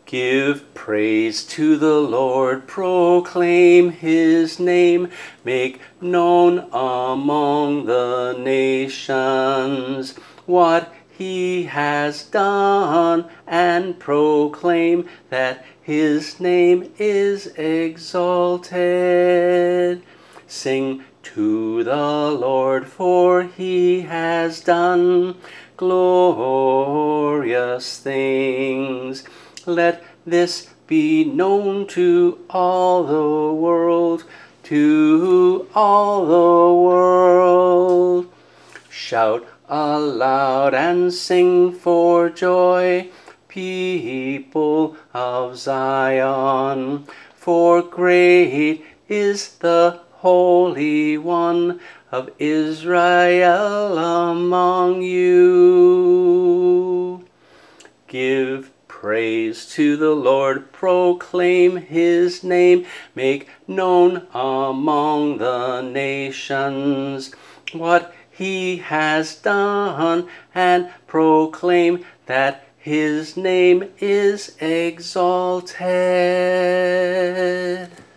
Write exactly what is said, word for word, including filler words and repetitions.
Give praise to the Lord, proclaim his name, make known among the nations what he has done, and proclaim that his name is exalted. Sing to the Lord, for he has done glorious things. Let this be known to all the world, to all the world. Shout aloud and sing for joy, people of Zion, for great is the Holy One of Israel among you. Give praise to the Lord, proclaim his name, make known among the nations what he has done, and proclaim that his name is exalted.